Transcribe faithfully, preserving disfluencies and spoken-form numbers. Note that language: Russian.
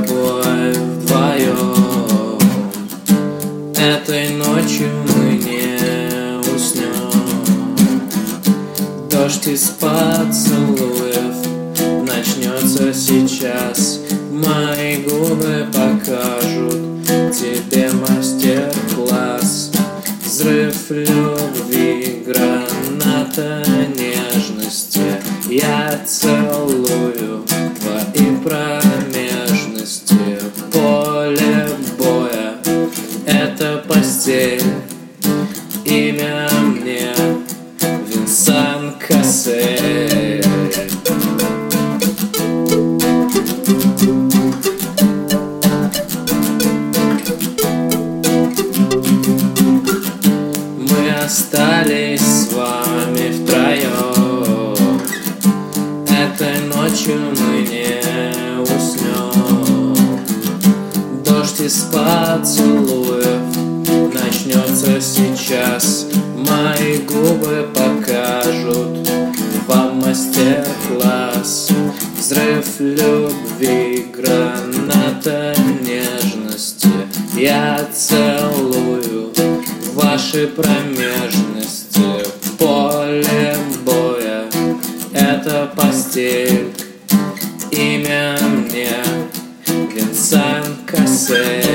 тобой вдвоем. Этой ночью мы не уснем. Дождь из поцелуев начнется сейчас. Мои губы покажут тебе мастер-класс. Взрыв любви, граната нежности. Я целую твои промежности. Поле боя — это постель. Имя мне Винсан Кассель. Мы остались с вами втроем. Этой ночью мы не уснем. Дождь из поцелуев начнется сейчас. Мои губы покажут вам мастер-класс. Взрыв любви, граната нежности. Я целую ваши промежности. Поле боя — это постель. Имя мне Винсан Кассель.